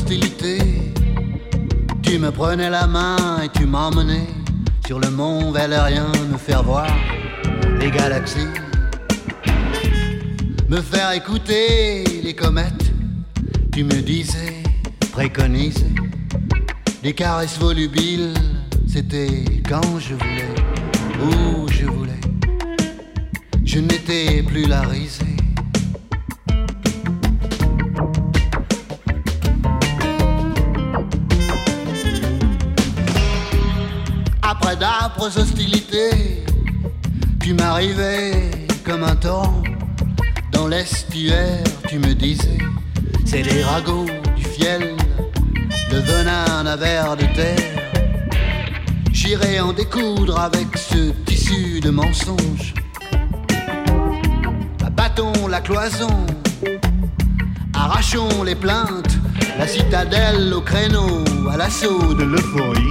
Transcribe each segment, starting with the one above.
hostilité. Tu me prenais la main et tu m'emmenais sur le mont Valérien, me faire voir les galaxies, me faire écouter les comètes. Tu me disais, préconisais des caresses volubiles. C'était quand je voulais, où je voulais. Je n'étais plus la risée. Après d'âpres hostilités, tu m'arrivais comme un torrent. Dans l'estuaire, tu me disais, c'est des ragots, du fiel, le venin d'un ver de terre. J'irai en découdre avec ce tissu de mensonges. Battons la cloison, arrachons les plaintes, la citadelle au créneau, à l'assaut de l'euphorie.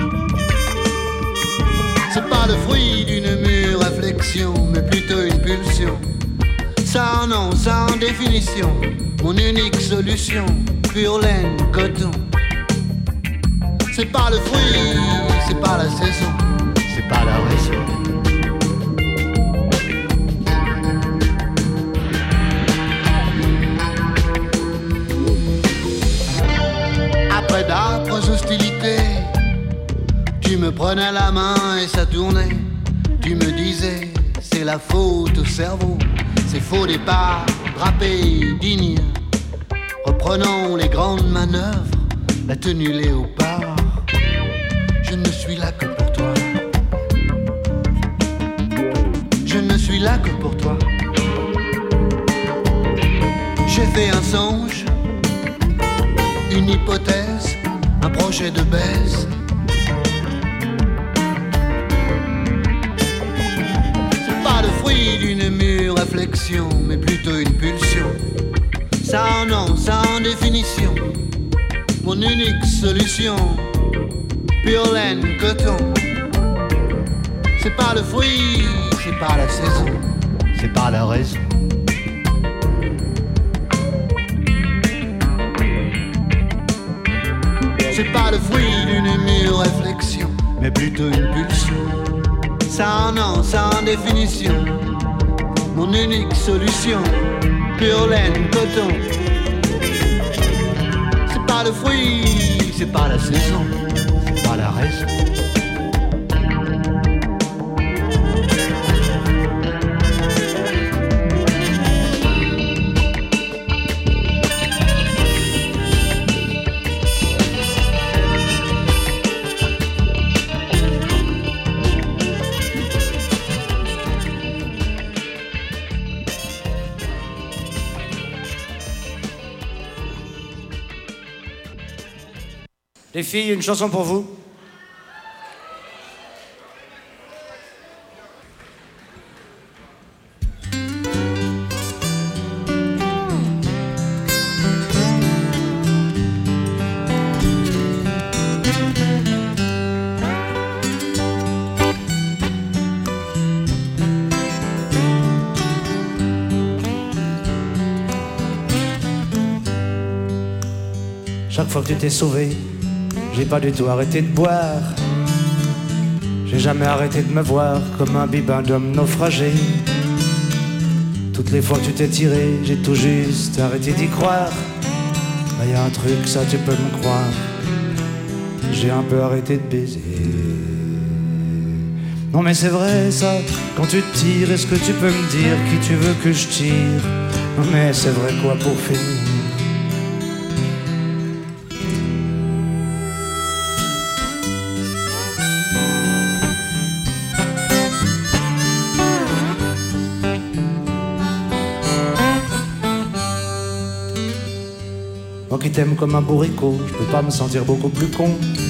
C'est pas le fruit d'une mûre réflexion, mais plutôt une pulsion. Sans nom, sans définition, mon unique solution, pure laine, coton. C'est pas le fruit, c'est pas la saison, c'est pas la raison. Après d'âpres hostilités, tu me prenais la main et ça tournait. Tu me disais, c'est la faute au cerveau, c'est faux départ, drapé, digne. Reprenons les grandes manœuvres, la tenue léopard. Je ne suis là que pour toi. Je ne suis là que pour toi. J'ai fait un songe, une hypothèse, un projet de baise. C'est pas le fruit d'une mûre réflexion, mais plutôt une pulsion. Sans nom, sans définition, mon unique solution, pure laine, coton. C'est pas le fruit, c'est pas la saison, c'est pas la raison. C'est pas le fruit d'une mûre réflexion, mais plutôt une pulsion. Sans nom, sans définition, mon unique solution, pure laine, coton. C'est pas le fruit, c'est pas la saison, c'est pas la raison. Les filles, une chanson pour vous. Chaque fois que tu t'es sauvé, j'ai pas du tout arrêté de boire. J'ai jamais arrêté de me voir comme un bibin d'homme naufragé. Toutes les fois que tu t'es tiré, j'ai tout juste arrêté d'y croire. Bah y a un truc, ça tu peux me croire, j'ai un peu arrêté de baiser. Non mais c'est vrai ça, quand tu te tires, est-ce que tu peux me dire qui tu veux que je tire? Non mais c'est vrai quoi pour finir? Moi qui t'aime comme un bourricot, je peux pas me sentir beaucoup plus con.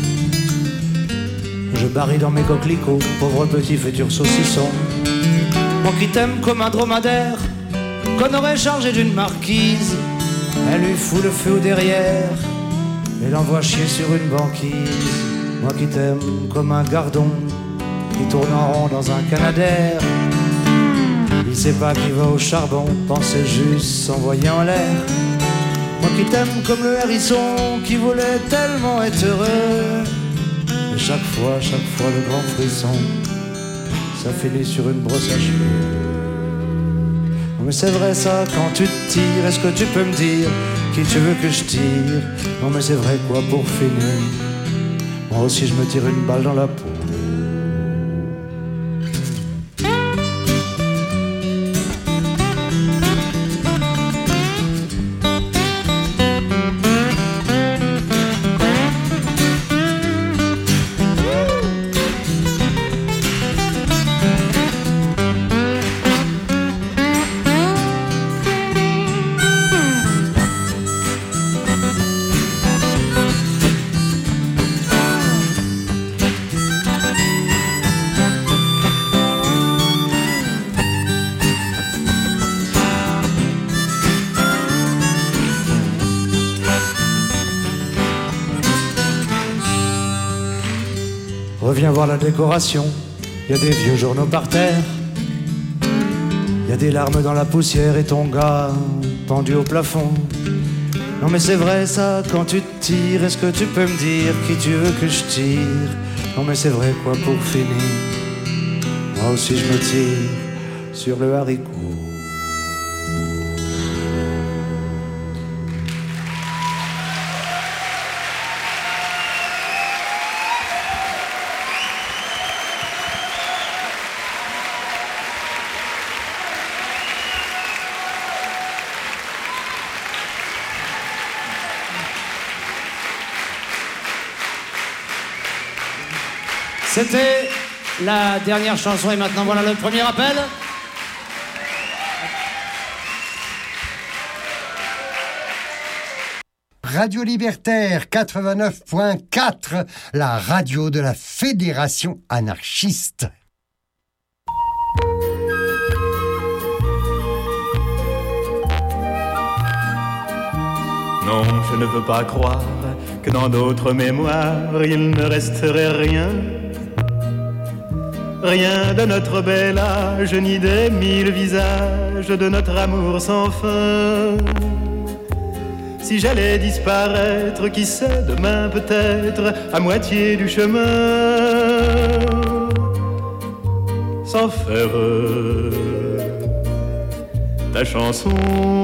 Je barille dans mes coquelicots, pauvre petit futur saucisson. Moi qui t'aime comme un dromadaire qu'on aurait chargé d'une marquise. Elle lui fout le feu au derrière et l'envoie chier sur une banquise. Moi qui t'aime comme un gardon qui tourne en rond dans un canadair. Il sait pas qui va au charbon, pensait juste s'envoyer en l'air. Moi qui t'aime comme le hérisson qui voulait tellement être heureux. Et chaque fois le grand frisson, ça finit sur une brosse à cheveux. Non mais c'est vrai ça, quand tu te tires, est-ce que tu peux me dire qui tu veux que je tire? Non mais c'est vrai quoi pour finir, moi aussi je me tire une balle dans la peau. Reviens voir la décoration, y a des vieux journaux par terre, y a des larmes dans la poussière et ton gars pendu au plafond. Non mais c'est vrai ça, quand tu te tires, est-ce que tu peux me dire qui tu veux que je tire? Non mais c'est vrai quoi pour finir, moi aussi je me tire sur le haricot. C'était la dernière chanson et maintenant voilà le premier appel. Radio Libertaire 89.4, la radio de la Fédération anarchiste. Non, je ne veux pas croire que dans d'autres mémoires il ne resterait rien. Rien de notre bel âge, ni des 1000 visages de notre amour sans fin. Si j'allais disparaître, qui sait, demain peut-être, à moitié du chemin, sans faire ta chanson.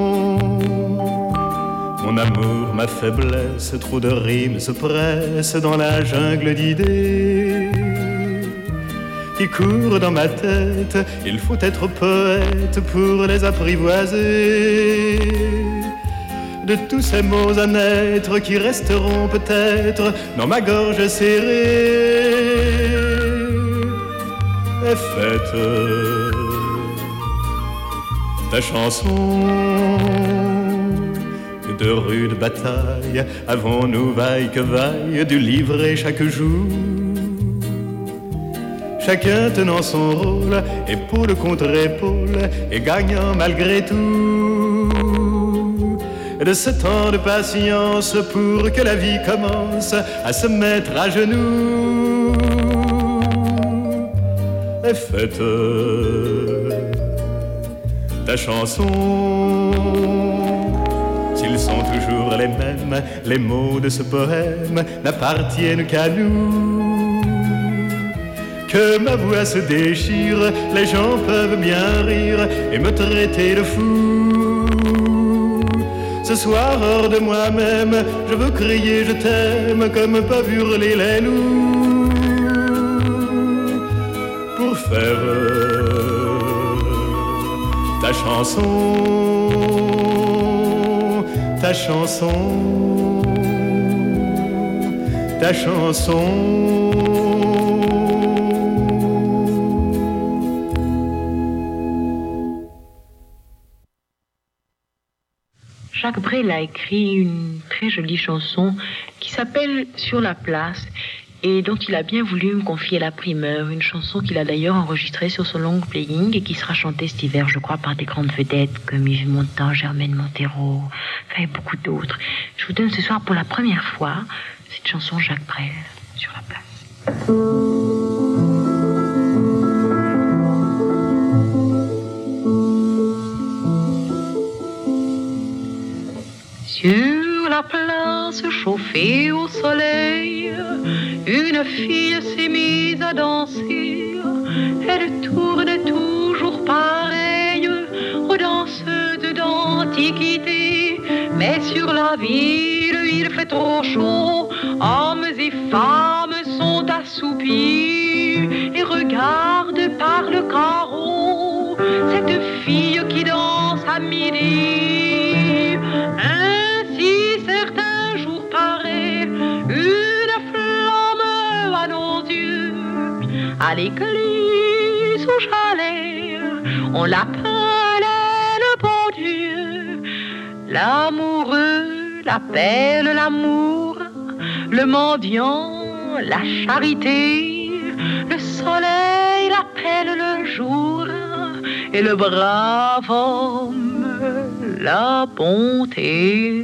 Mon amour, ma faiblesse, trop de rimes se pressent dans la jungle d'idées qui courent dans ma tête. Il faut être poète pour les apprivoiser. De tous ces mots à naître qui resteront peut-être dans ma gorge serrée. Et faites ta chanson. De rudes batailles avons-nous vaille que vaille dû livrer chaque jour. Chacun tenant son rôle, épaule contre épaule, et gagnant malgré tout. De ce temps de patience pour que la vie commence à se mettre à genoux. Et faites ta chanson. S'ils sont toujours les mêmes, les mots de ce poème n'appartiennent qu'à nous. Que ma voix se déchire, les gens peuvent bien rire et me traiter de fou. Ce soir, hors de moi-même, je veux crier je t'aime comme peuvent hurler les loups. Pour faire ta chanson, ta chanson, ta chanson. Jacques Brel a écrit une très jolie chanson qui s'appelle Sur la place et dont il a bien voulu me confier la primeur. Une chanson qu'il a d'ailleurs enregistrée sur son long playing et qui sera chantée cet hiver, je crois, par des grandes vedettes comme Yves Montand, Germaine Montero, enfin beaucoup d'autres. Je vous donne ce soir pour la première fois cette chanson Jacques Brel, Sur la place. Sur coucher au soleil, une fille s'est mise à danser. Elle tourne toujours pareille aux danseuses d'antiquité. Mais sur la ville, il fait trop chaud. Hommes et femmes sont assoupis et regardent par le carreau cette fille qui danse à midi. Ainsi certains jours paraît une flamme à nos yeux. À l'église où j'allais, on l'appelait le bon Dieu. L'amoureux l'appelle l'amour, le mendiant la charité, le soleil l'appelle le jour et le brave homme la bonté.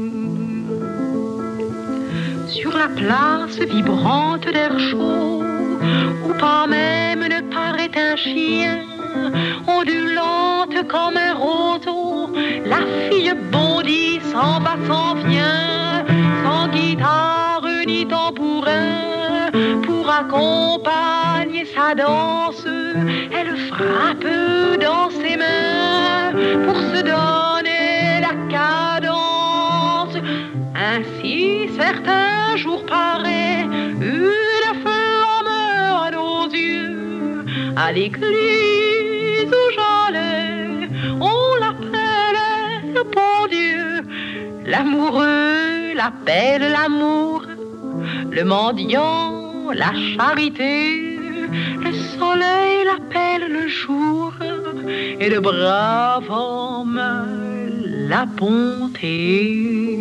Sur la place vibrante d'air chaud, où pas même ne paraît un chien, ondulante comme un roseau, la fille bondit, s'en va, s'en vient, sans guitare ni tambourin, pour accompagner sa danse, elle frappe dans ses mains, pour se donner la cadence. Ainsi certains jours paraît une flamme à nos yeux. À l'église où j'allais, on l'appelait le bon Dieu. L'amoureux l'appelle l'amour, le mendiant la charité, le soleil l'appelle le jour et le brave homme la bonté.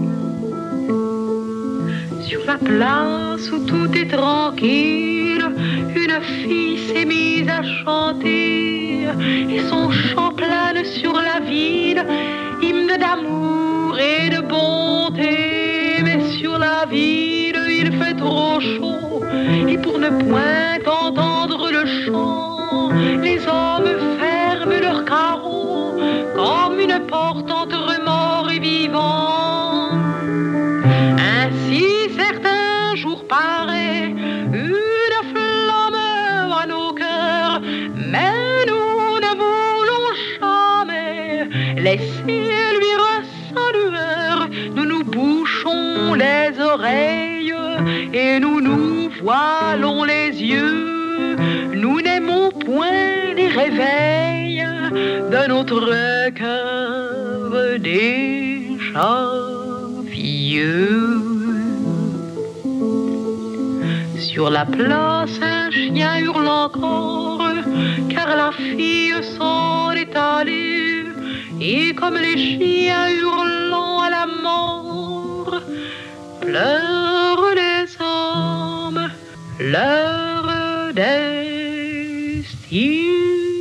Sur la place où tout est tranquille, une fille s'est mise à chanter et son chant plane sur la ville, hymne d'amour et de bonté. Mais sur la ville il fait trop chaud et pour ne point entendre le chant, les hommes ferment leurs carreaux comme une porte entre mort et vivant. Ainsi certains jours paraît une flamme à nos cœurs, mais nous ne voulons jamais laisser luire sa lueur. Nous nous bouchons les oreilles et nous nous voilons les yeux. Nous n'aimons point les réveils de notre cœur déjà vieux. Sur la place, un chien hurle encore, car la fille s'en est allée. Et comme les chiens hurlant à la mort, pleurent les hommes leur destinée.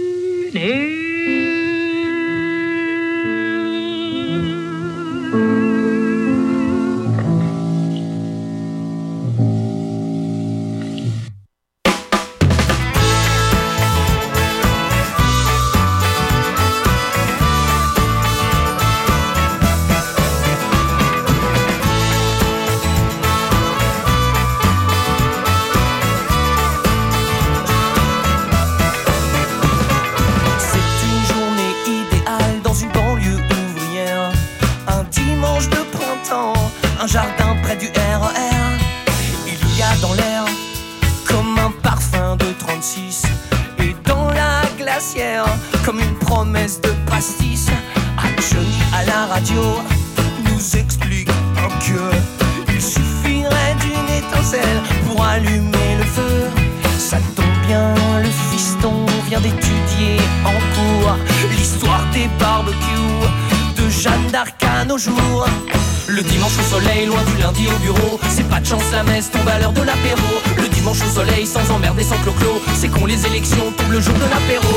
Un jardin près du RER. Il y a dans l'air comme un parfum de 36, et dans la glacière comme une promesse de pastis. Johnny à la radio nous explique que il suffirait d'une étincelle pour allumer le feu. Ça tombe bien, le fiston vient d'étudier en cours l'histoire des barbecues de Jeanne d'Arc à nos jours. Le dimanche au soleil, loin du lundi au bureau, c'est pas de chance, la messe tombe à l'heure de l'apéro. Le dimanche au soleil, sans emmerder, sans clo-clo, c'est con, les élections tombent le jour de l'apéro.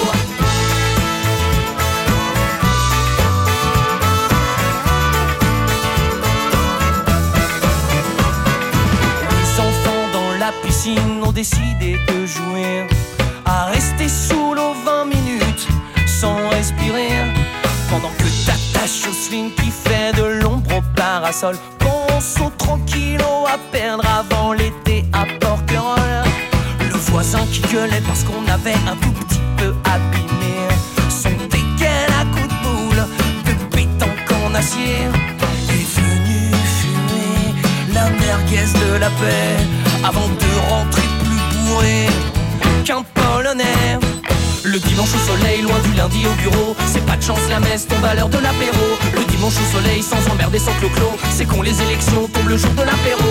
Les enfants dans la piscine ont décidé de jouer à rester sous l'eau 20 minutes sans respirer, pendant que Tata Jocelyne qui fait de l'ombre au parasol morceau tranquillo à perdre avant l'été à Porquerolles. Le voisin qui gueulait parce qu'on avait un tout petit peu abîmé son dégaine à coups de boule de pétanque en acier. Est venu fumer la merguez de la paix avant de rentrer plus bourré qu'un Polonais. Le dimanche au soleil, loin du lundi au bureau, c'est pas de chance, la messe tombe à l'heure de l'apéro. Le dimanche au soleil, sans emmerder, sans clo-clo, c'est qu'on les élections tombent le jour de l'apéro.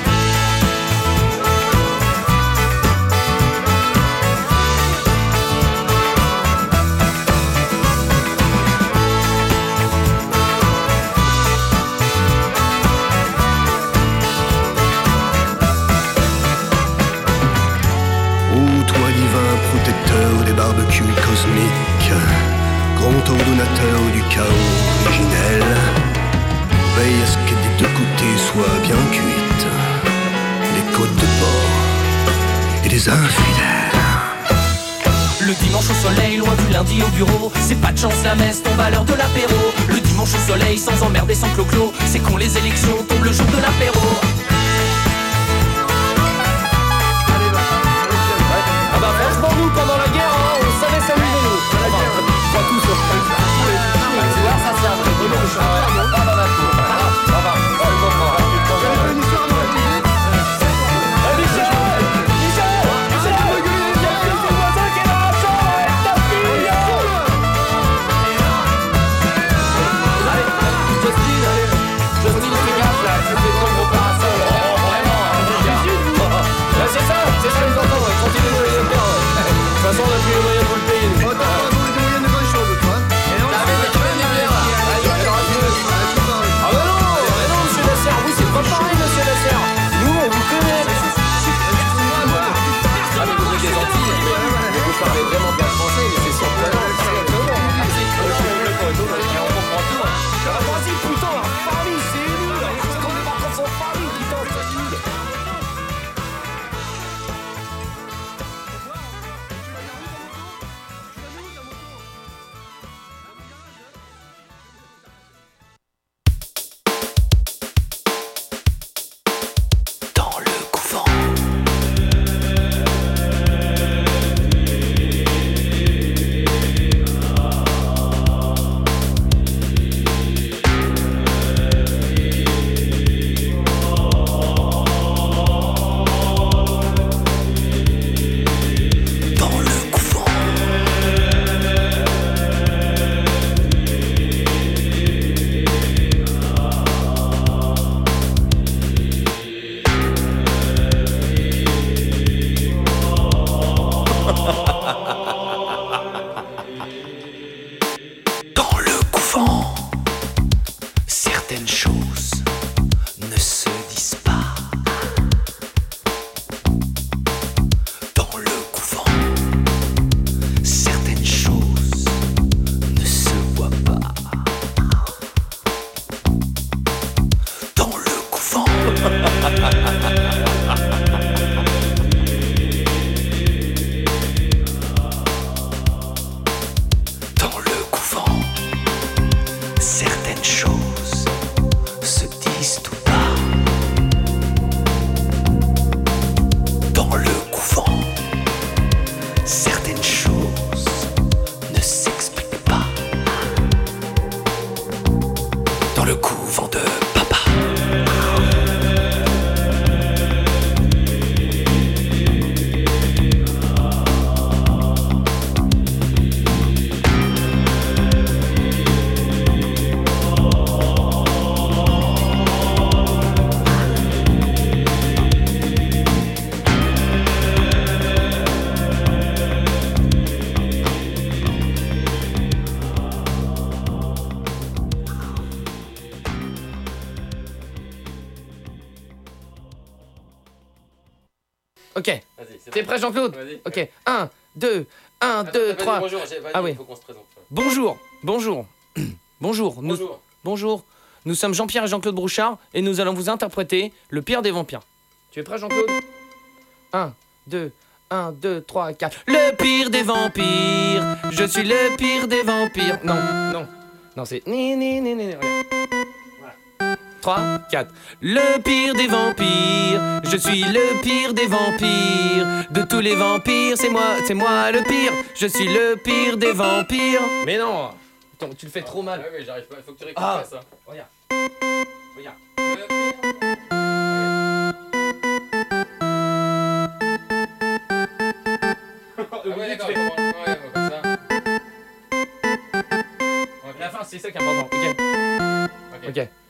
Protecteur des barbecues cosmiques, grand ordonnateur du chaos originel, veille à ce que des deux côtés soient bien cuites, les côtes de porc et des infidèles. Le dimanche au soleil, loin du lundi au bureau, c'est pas de chance, la messe tombe à l'heure de l'apéro. Le dimanche au soleil, sans emmerder, sans clo-clo, c'est qu'on les élections tombent le jour de l'apéro. Ah bah franchement nous pendant la guerre on savait s'amuser nous. Pas tous sur là ça c'est un vrai dimanche. Pas dans la cour. Ça va, c'est bon quoi. De toute façon, on a plus les moyens de vous le payer. Nous. Attends, on a trouvé des moyens de grand chose, toi. Et on a des bières. Ah bah non, monsieur Lasserre, oui, c'est pas pareil, monsieur Lasserre. Nous, on vous connaît. Ah, mais vous êtes des Antilles, mais vous parlez vraiment bien français, mais c'est surprenant. On comprend tout. Vas-y, putain, la famille, c'est nul. C'est qu'on est pas contre son famille, putain, c'est nul. Ok. T'es prêt, Jean-Claude? Ok. 1, 2, 3. Bonjour, ah oui. Il faut qu'on se présente. Bonjour. Bonjour. Nous sommes Jean-Pierre et Jean-Claude Brouchard et nous allons vous interpréter Le Pire des Vampires. Tu es prêt, Jean-Claude? 1, 2, 3, 4. Le pire des vampires. Je suis le pire des vampires. Non, c'est... Regarde. Voilà. 3, 4. Le pire des vampires, je suis le pire des vampires. De tous les vampires, c'est moi le pire. Je suis le pire des vampires. Mais non, attends, tu le fais trop mal. Ouais, mais j'arrive pas, il faut que tu récupères ça. Regarde. Regarde. Ouais, d'accord, ouais, comme ça. La fin, c'est ça qui est important. Ok.